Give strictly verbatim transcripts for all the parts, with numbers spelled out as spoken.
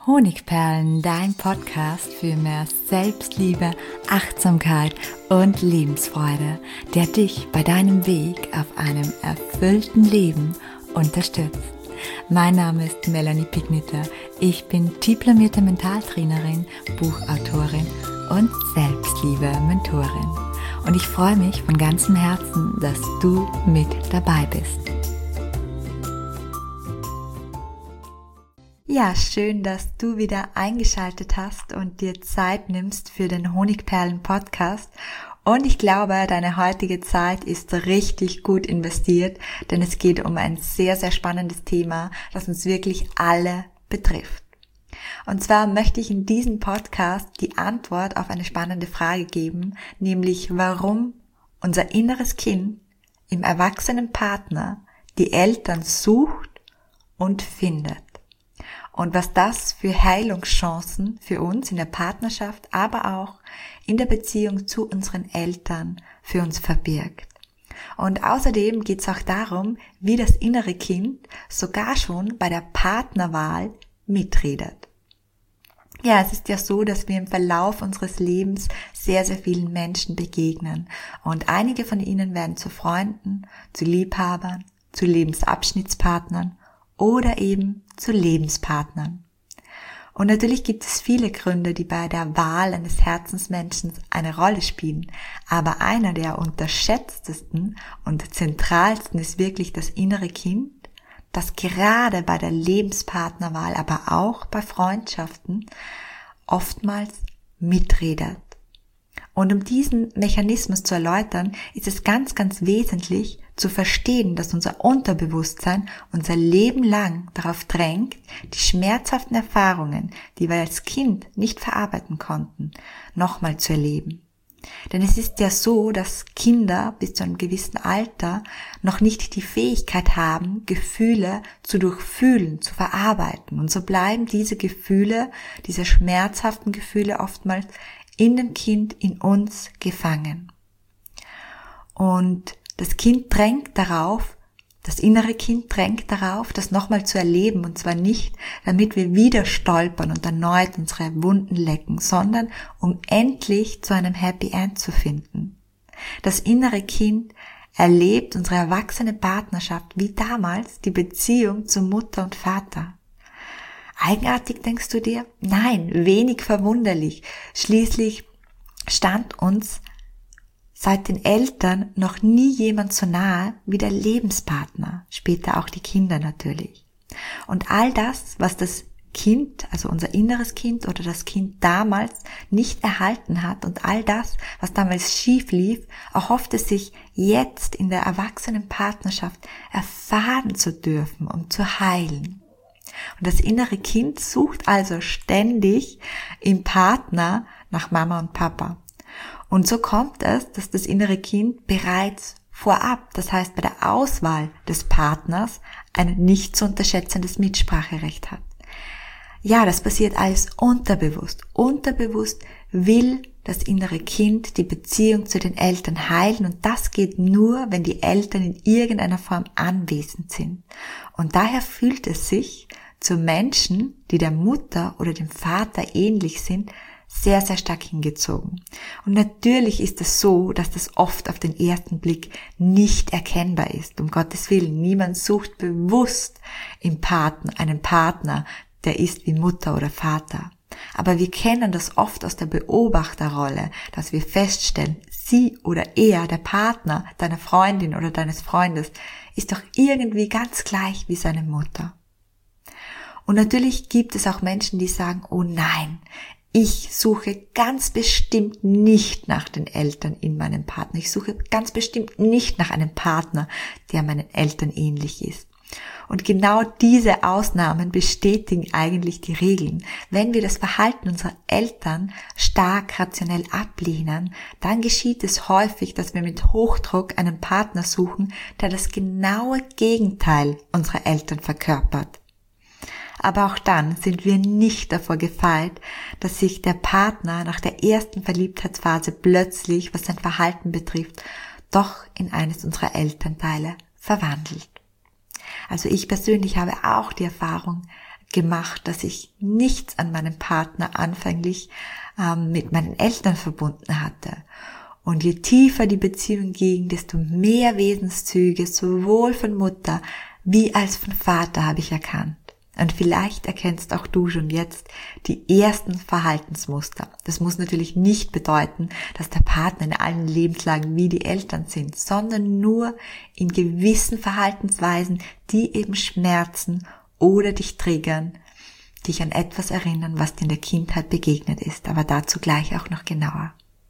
Honigperlen, dein Podcast für mehr Selbstliebe, Achtsamkeit und Lebensfreude, der dich bei deinem Weg auf einem erfüllten Leben unterstützt. Mein Name ist Melanie Pigniter. Ich bin diplomierte Mentaltrainerin, Buchautorin und Selbstliebe-Mentorin. Und ich freue mich von ganzem Herzen, dass du mit dabei bist. Ja, schön, dass du wieder eingeschaltet hast und dir Zeit nimmst für den Honigperlen-Podcast. Und ich glaube, deine heutige Zeit ist richtig gut investiert, denn es geht um ein sehr, sehr spannendes Thema, das uns wirklich alle betrifft. Und zwar möchte ich in diesem Podcast die Antwort auf eine spannende Frage geben, nämlich warum unser inneres Kind im erwachsenen Partner die Eltern sucht und findet. Und was das für Heilungschancen für uns in der Partnerschaft, aber auch in der Beziehung zu unseren Eltern für uns verbirgt. Und außerdem geht es auch darum, wie das innere Kind sogar schon bei der Partnerwahl mitredet. Ja, es ist ja so, dass wir im Verlauf unseres Lebens sehr, sehr vielen Menschen begegnen. Und einige von ihnen werden zu Freunden, zu Liebhabern, zu Lebensabschnittspartnern oder eben zu Lebenspartnern. Und natürlich gibt es viele Gründe, die bei der Wahl eines Herzensmenschen eine Rolle spielen. Aber einer der unterschätztesten und zentralsten ist wirklich das innere Kind, das gerade bei der Lebenspartnerwahl, aber auch bei Freundschaften oftmals mitredet. Und um diesen Mechanismus zu erläutern, ist es ganz, ganz wesentlich zu verstehen, dass unser Unterbewusstsein unser Leben lang darauf drängt, die schmerzhaften Erfahrungen, die wir als Kind nicht verarbeiten konnten, nochmal zu erleben. Denn es ist ja so, dass Kinder bis zu einem gewissen Alter noch nicht die Fähigkeit haben, Gefühle zu durchfühlen, zu verarbeiten. Und so bleiben diese Gefühle, diese schmerzhaften Gefühle oftmals in dem Kind, in uns gefangen. Und das Kind drängt darauf, das innere Kind drängt darauf, das nochmal zu erleben, und zwar nicht, damit wir wieder stolpern und erneut unsere Wunden lecken, sondern um endlich zu einem Happy End zu finden. Das innere Kind erlebt unsere erwachsene Partnerschaft wie damals die Beziehung zu Mutter und Vater. Eigenartig, denkst du dir? Nein, wenig verwunderlich. Schließlich stand uns seit den Eltern noch nie jemand so nahe wie der Lebenspartner, später auch die Kinder natürlich. Und all das, was das Kind, also unser inneres Kind oder das Kind damals nicht erhalten hat und all das, was damals schief lief, erhofft es sich jetzt in der erwachsenen Partnerschaft erfahren zu dürfen und zu heilen. Und das innere Kind sucht also ständig im Partner nach Mama und Papa. Und so kommt es, dass das innere Kind bereits vorab, das heißt bei der Auswahl des Partners, ein nicht zu unterschätzendes Mitspracherecht hat. Ja, das passiert alles unterbewusst. Unterbewusst will das innere Kind die Beziehung zu den Eltern heilen, und das geht nur, wenn die Eltern in irgendeiner Form anwesend sind. Und daher fühlt es sich zu Menschen, die der Mutter oder dem Vater ähnlich sind, sehr, sehr stark hingezogen. Und natürlich ist es so, dass das oft auf den ersten Blick nicht erkennbar ist. Um Gottes Willen, niemand sucht bewusst im Partner einen Partner, der ist wie Mutter oder Vater. Aber wir kennen das oft aus der Beobachterrolle, dass wir feststellen, sie oder er, der Partner deiner Freundin oder deines Freundes, ist doch irgendwie ganz gleich wie seine Mutter. Und natürlich gibt es auch Menschen, die sagen, oh nein, ich suche ganz bestimmt nicht nach den Eltern in meinem Partner. Ich suche ganz bestimmt nicht nach einem Partner, der meinen Eltern ähnlich ist. Und genau diese Ausnahmen bestätigen eigentlich die Regeln. Wenn wir das Verhalten unserer Eltern stark rationell ablehnen, dann geschieht es häufig, dass wir mit Hochdruck einen Partner suchen, der das genaue Gegenteil unserer Eltern verkörpert. Aber auch dann sind wir nicht davor gefeit, dass sich der Partner nach der ersten Verliebtheitsphase plötzlich, was sein Verhalten betrifft, doch in eines unserer Elternteile verwandelt. Also ich persönlich habe auch die Erfahrung gemacht, dass ich nichts an meinem Partner anfänglich ähm, mit meinen Eltern verbunden hatte. Und je tiefer die Beziehung ging, desto mehr Wesenszüge, sowohl von Mutter wie als von Vater, habe ich erkannt. Und vielleicht erkennst auch du schon jetzt die ersten Verhaltensmuster. Das muss natürlich nicht bedeuten, dass der Partner in allen Lebenslagen wie die Eltern sind, sondern nur in gewissen Verhaltensweisen, die eben schmerzen oder dich triggern, dich an etwas erinnern, was dir in der Kindheit begegnet ist. Aber dazu gleich auch noch genauer.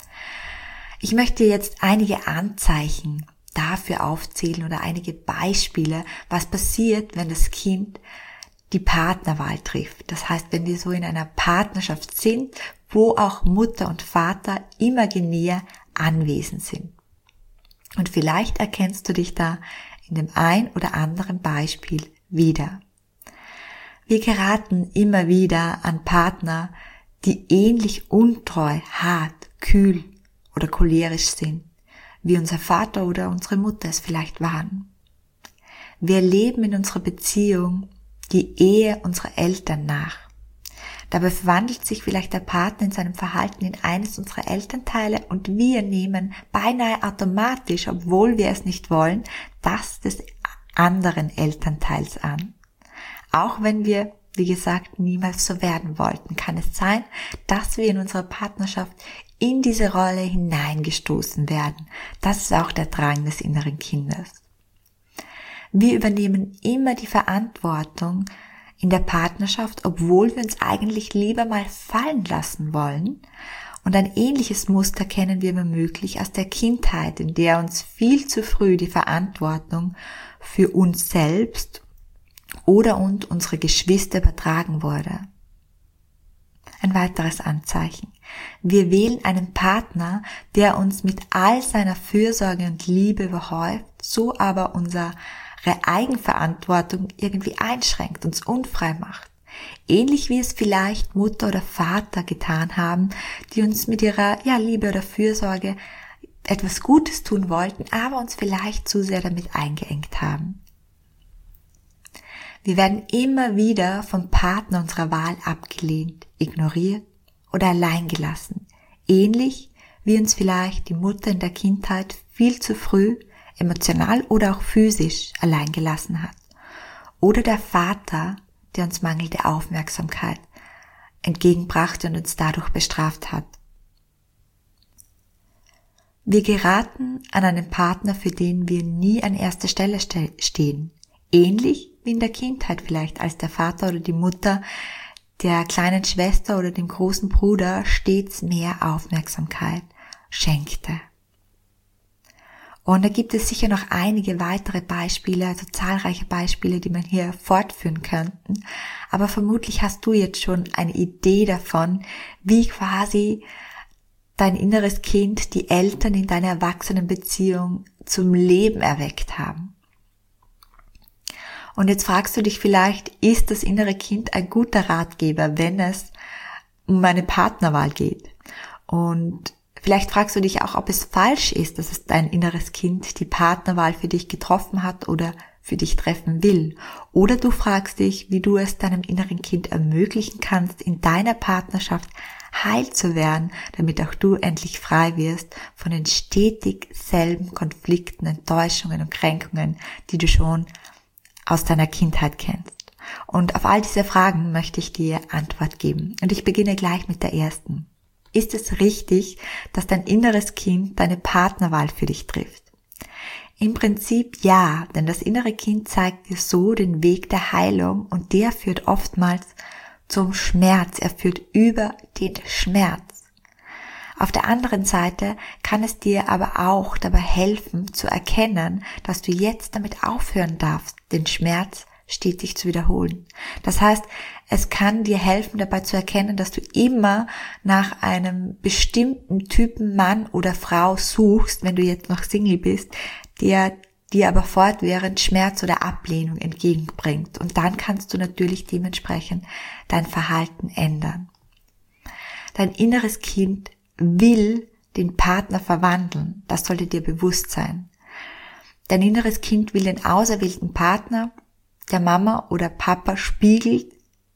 Ich möchte jetzt einige Anzeichen dafür aufzählen oder einige Beispiele, was passiert, wenn das Kind die Partnerwahl trifft. Das heißt, wenn wir so in einer Partnerschaft sind, wo auch Mutter und Vater imaginär anwesend sind. Und vielleicht erkennst du dich da in dem ein oder anderen Beispiel wieder. Wir geraten immer wieder an Partner, die ähnlich untreu, hart, kühl oder cholerisch sind, wie unser Vater oder unsere Mutter es vielleicht waren. Wir erleben in unserer Beziehung die Ehe unserer Eltern nach. Dabei verwandelt sich vielleicht der Partner in seinem Verhalten in eines unserer Elternteile und wir nehmen beinahe automatisch, obwohl wir es nicht wollen, das des anderen Elternteils an. Auch wenn wir, wie gesagt, niemals so werden wollten, kann es sein, dass wir in unserer Partnerschaft in diese Rolle hineingestoßen werden. Das ist auch der Drang des inneren Kindes. Wir übernehmen immer die Verantwortung in der Partnerschaft, obwohl wir uns eigentlich lieber mal fallen lassen wollen. Und ein ähnliches Muster kennen wir womöglich aus der Kindheit, in der uns viel zu früh die Verantwortung für uns selbst oder und unsere Geschwister übertragen wurde. Ein weiteres Anzeichen. Wir wählen einen Partner, der uns mit all seiner Fürsorge und Liebe überhäuft, so aber unsere Eigenverantwortung irgendwie einschränkt, uns unfrei macht. Ähnlich wie es vielleicht Mutter oder Vater getan haben, die uns mit ihrer ja, Liebe oder Fürsorge etwas Gutes tun wollten, aber uns vielleicht zu sehr damit eingeengt haben. Wir werden immer wieder vom Partner unserer Wahl abgelehnt, ignoriert oder allein gelassen. Ähnlich wie uns vielleicht die Mutter in der Kindheit viel zu früh emotional oder auch physisch allein gelassen hat. Oder der Vater, der uns mangelnde Aufmerksamkeit entgegenbrachte und uns dadurch bestraft hat. Wir geraten an einen Partner, für den wir nie an erster Stelle stehen. Ähnlich wie in der Kindheit vielleicht, als der Vater oder die Mutter der kleinen Schwester oder dem großen Bruder stets mehr Aufmerksamkeit schenkte. Und da gibt es sicher noch einige weitere Beispiele, also zahlreiche Beispiele, die man hier fortführen könnte. Aber vermutlich hast du jetzt schon eine Idee davon, wie quasi dein inneres Kind die Eltern in deiner Erwachsenenbeziehung zum Leben erweckt haben. Und jetzt fragst du dich vielleicht, ist das innere Kind ein guter Ratgeber, wenn es um eine Partnerwahl geht? Und vielleicht fragst du dich auch, ob es falsch ist, dass es dein inneres Kind die Partnerwahl für dich getroffen hat oder für dich treffen will. Oder du fragst dich, wie du es deinem inneren Kind ermöglichen kannst, in deiner Partnerschaft heil zu werden, damit auch du endlich frei wirst von den stetig selben Konflikten, Enttäuschungen und Kränkungen, die du schon aus deiner Kindheit kennst. Und auf all diese Fragen möchte ich dir Antwort geben. Und ich beginne gleich mit der ersten. Ist es richtig, dass dein inneres Kind deine Partnerwahl für dich trifft? Im Prinzip ja, denn das innere Kind zeigt dir so den Weg der Heilung und der führt oftmals zum Schmerz. Er führt über den Schmerz. Auf der anderen Seite kann es dir aber auch dabei helfen zu erkennen, dass du jetzt damit aufhören darfst, den Schmerz stetig zu wiederholen. Das heißt, es kann dir helfen, dabei zu erkennen, dass du immer nach einem bestimmten Typen Mann oder Frau suchst, wenn du jetzt noch Single bist, der dir aber fortwährend Schmerz oder Ablehnung entgegenbringt. Und dann kannst du natürlich dementsprechend dein Verhalten ändern. Dein inneres Kind will den Partner verwandeln. Das sollte dir bewusst sein. Dein inneres Kind will den auserwählten Partner der Mama oder Papa spiegelt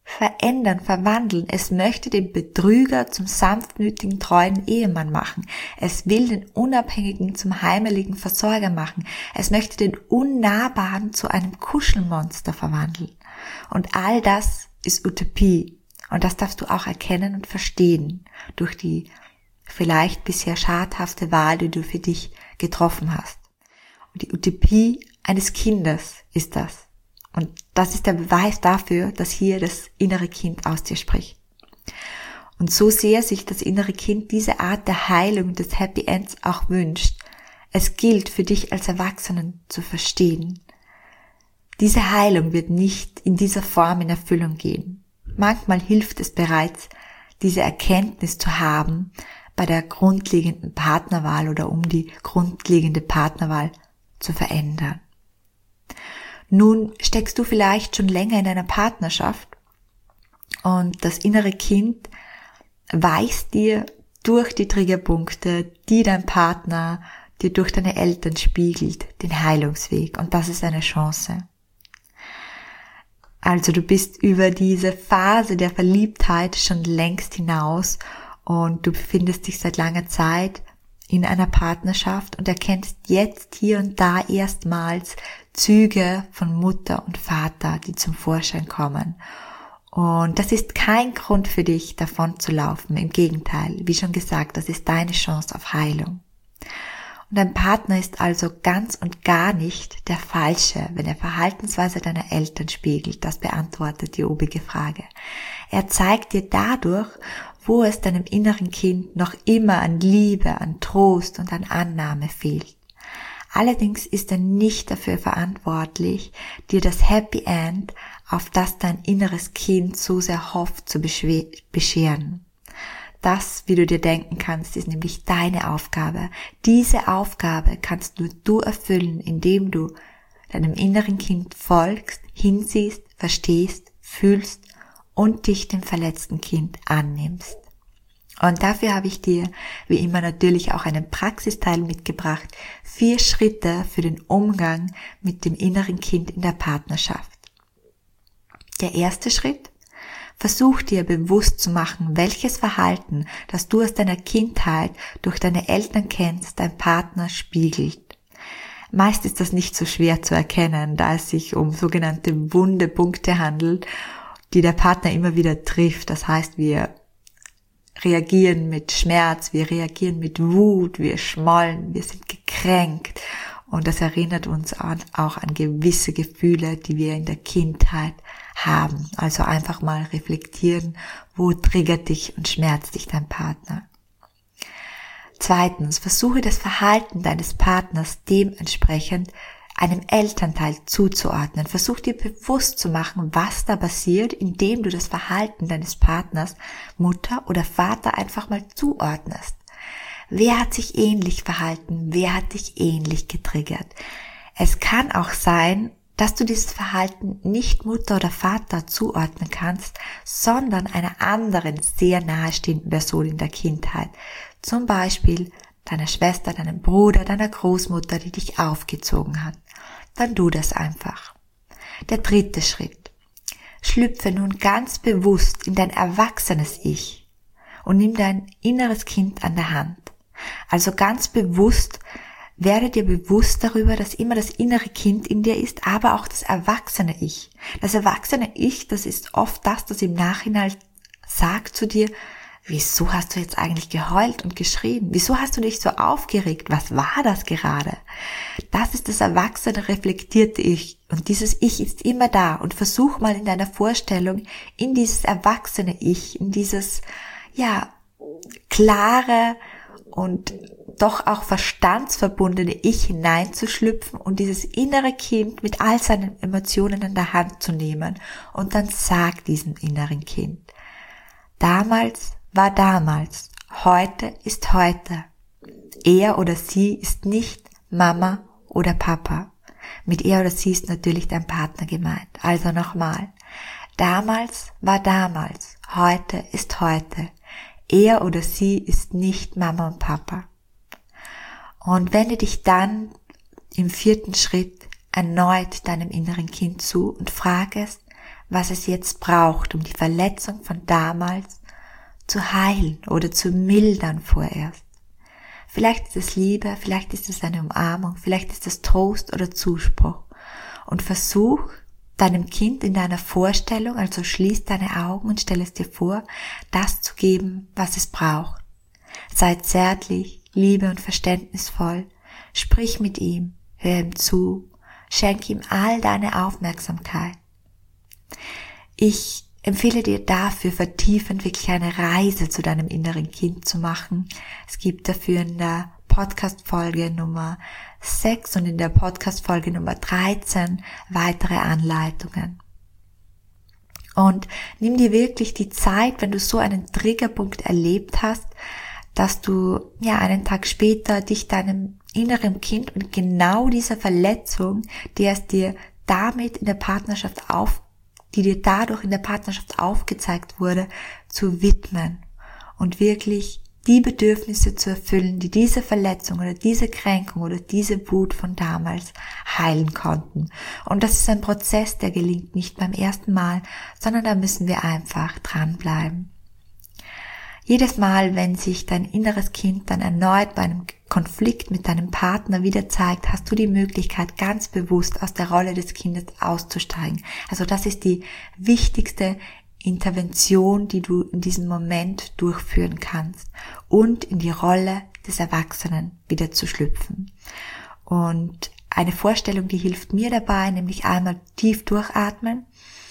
verändern, verwandeln. Es möchte den Betrüger zum sanftmütigen, treuen Ehemann machen. Es will den Unabhängigen zum heimeligen Versorger machen. Es möchte den Unnahbaren zu einem Kuschelmonster verwandeln. Und all das ist Utopie. Und das darfst du auch erkennen und verstehen durch die vielleicht bisher schadhafte Wahl, die du für dich getroffen hast. Und die Utopie eines Kindes ist das. Und das ist der Beweis dafür, dass hier das innere Kind aus dir spricht. Und so sehr sich das innere Kind diese Art der Heilung des Happy Ends auch wünscht, es gilt für dich als Erwachsenen zu verstehen. Diese Heilung wird nicht in dieser Form in Erfüllung gehen. Manchmal hilft es bereits, diese Erkenntnis zu haben bei der grundlegenden Partnerwahl oder um die grundlegende Partnerwahl zu verändern. Nun steckst du vielleicht schon länger in einer Partnerschaft und das innere Kind weist dir durch die Triggerpunkte, die dein Partner dir durch deine Eltern spiegelt, den Heilungsweg, und das ist eine Chance. Also du bist über diese Phase der Verliebtheit schon längst hinaus und du befindest dich seit langer Zeit in einer Partnerschaft und erkennst jetzt hier und da erstmals Züge von Mutter und Vater, die zum Vorschein kommen. Und das ist kein Grund für dich, davon zu laufen. Im Gegenteil, wie schon gesagt, das ist deine Chance auf Heilung. Und dein Partner ist also ganz und gar nicht der Falsche, wenn er Verhaltensweise deiner Eltern spiegelt. Das beantwortet die obige Frage. Er zeigt dir dadurch, wo es deinem inneren Kind noch immer an Liebe, an Trost und an Annahme fehlt. Allerdings ist er nicht dafür verantwortlich, dir das Happy End, auf das dein inneres Kind so sehr hofft, zu bescheren. Das, wie du dir denken kannst, ist nämlich deine Aufgabe. Diese Aufgabe kannst nur du erfüllen, indem du deinem inneren Kind folgst, hinsiehst, verstehst, fühlst und dich dem verletzten Kind annimmst. Und dafür habe ich dir, wie immer, natürlich auch einen Praxisteil mitgebracht. Vier Schritte für den Umgang mit dem inneren Kind in der Partnerschaft. Der erste Schritt: Versuch dir bewusst zu machen, welches Verhalten, das du aus deiner Kindheit durch deine Eltern kennst, dein Partner spiegelt. Meist ist das nicht so schwer zu erkennen, da es sich um sogenannte wunde Punkte handelt, die der Partner immer wieder trifft. Das heißt, wir reagieren mit Schmerz, wir reagieren mit Wut, wir schmollen, wir sind gekränkt. Und das erinnert uns an, auch an gewisse Gefühle, die wir in der Kindheit haben. Also einfach mal reflektieren, wo triggert dich und schmerzt dich dein Partner. Zweitens, versuche das Verhalten deines Partners dementsprechend einem Elternteil zuzuordnen. Versuch dir bewusst zu machen, was da passiert, indem du das Verhalten deines Partners, Mutter oder Vater, einfach mal zuordnest. Wer hat sich ähnlich verhalten? Wer hat dich ähnlich getriggert? Es kann auch sein, dass du dieses Verhalten nicht Mutter oder Vater zuordnen kannst, sondern einer anderen, sehr nahestehenden Person in der Kindheit. Zum Beispiel deiner Schwester, deinem Bruder, deiner Großmutter, die dich aufgezogen hat. Dann tu das einfach. Der dritte Schritt. Schlüpfe nun ganz bewusst in dein erwachsenes Ich und nimm dein inneres Kind an der Hand. Also ganz bewusst werde dir bewusst darüber, dass immer das innere Kind in dir ist, aber auch das erwachsene Ich. Das erwachsene Ich, das ist oft das, das im Nachhinein sagt zu dir: Wieso hast du jetzt eigentlich geheult und geschrien? Wieso hast du dich so aufgeregt? Was war das gerade? Das ist das erwachsene, reflektierte Ich. Und dieses Ich ist immer da. Und versuch mal in deiner Vorstellung in dieses erwachsene Ich, in dieses, ja, klare und doch auch verstandsverbundene Ich hineinzuschlüpfen und dieses innere Kind mit all seinen Emotionen in der Hand zu nehmen. Und dann sag diesem inneren Kind: Damals war damals, heute ist heute. Er oder sie ist nicht Mama oder Papa. Mit er oder sie ist natürlich dein Partner gemeint. Also nochmal: Damals war damals, heute ist heute. Er oder sie ist nicht Mama und Papa. Und wende dich dann im vierten Schritt erneut deinem inneren Kind zu und frage es: was es jetzt braucht, um die Verletzung von damals zu heilen oder zu mildern vorerst. Vielleicht ist es Liebe, vielleicht ist es eine Umarmung, vielleicht ist es Trost oder Zuspruch. Und versuch deinem Kind in deiner Vorstellung, also schließ deine Augen und stell es dir vor, das zu geben, was es braucht. Sei zärtlich, liebe und verständnisvoll, sprich mit ihm, hör ihm zu, schenk ihm all deine Aufmerksamkeit. Ich empfehle dir dafür vertiefend wirklich eine Reise zu deinem inneren Kind zu machen. Es gibt dafür in der Podcast-Folge Nummer sechs und in der Podcast-Folge Nummer dreizehn weitere Anleitungen. Und nimm dir wirklich die Zeit, wenn du so einen Triggerpunkt erlebt hast, dass du ja einen Tag später dich deinem inneren Kind und genau dieser Verletzung, die es dir damit in der Partnerschaft auf die dir dadurch in der Partnerschaft aufgezeigt wurde, zu widmen und wirklich die Bedürfnisse zu erfüllen, die diese Verletzung oder diese Kränkung oder diese Wut von damals heilen konnten. Und das ist ein Prozess, der gelingt nicht beim ersten Mal, sondern da müssen wir einfach dranbleiben. Jedes Mal, wenn sich dein inneres Kind dann erneut bei einem Konflikt mit deinem Partner wieder zeigt, hast du die Möglichkeit, ganz bewusst aus der Rolle des Kindes auszusteigen. Also das ist die wichtigste Intervention, die du in diesem Moment durchführen kannst und in die Rolle des Erwachsenen wieder zu schlüpfen. Und eine Vorstellung, die hilft mir dabei, nämlich einmal tief durchatmen.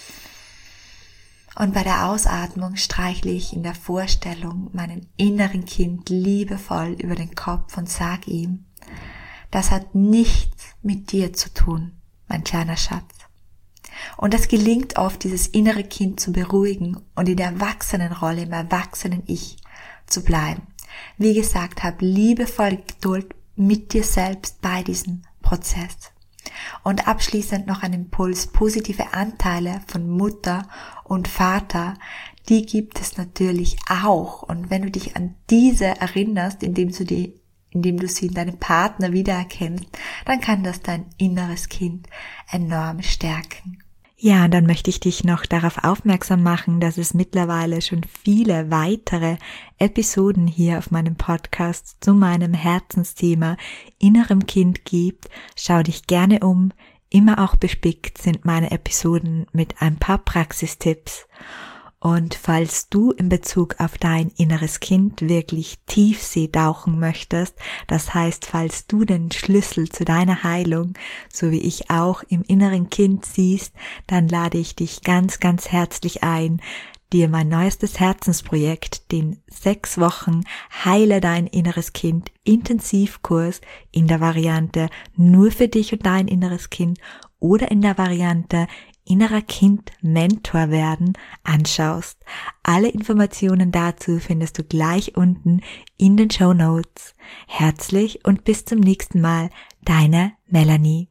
Und bei der Ausatmung streichle ich in der Vorstellung meinen inneren Kind liebevoll über den Kopf und sag ihm, das hat nichts mit dir zu tun, mein kleiner Schatz. Und es gelingt oft, dieses innere Kind zu beruhigen und in der Erwachsenenrolle, im erwachsenen Ich zu bleiben. Wie gesagt, hab liebevoll Geduld mit dir selbst bei diesem Prozess. Und abschließend noch ein Impuls, positive Anteile von Mutter und Vater, die gibt es natürlich auch. Und wenn du dich an diese erinnerst, indem du die, indem du sie in deinem Partner wiedererkennst, dann kann das dein inneres Kind enorm stärken. Ja, und dann möchte ich dich noch darauf aufmerksam machen, dass es mittlerweile schon viele weitere Episoden hier auf meinem Podcast zu meinem Herzensthema innerem Kind gibt. Schau dich gerne um. Immer auch bespickt sind meine Episoden mit ein paar Praxistipps. Und falls du in Bezug auf dein inneres Kind wirklich Tiefsee tauchen möchtest, das heißt, falls du den Schlüssel zu deiner Heilung, so wie ich auch im inneren Kind siehst, dann lade ich dich ganz, ganz herzlich ein, dir mein neuestes Herzensprojekt, den sechs Wochen Heile dein inneres Kind Intensivkurs in der Variante nur für dich und dein inneres Kind oder in der Variante innerer Kind Mentor werden anschaust. Alle Informationen dazu findest du gleich unten in den Shownotes. Herzlich und bis zum nächsten Mal, deine Melanie.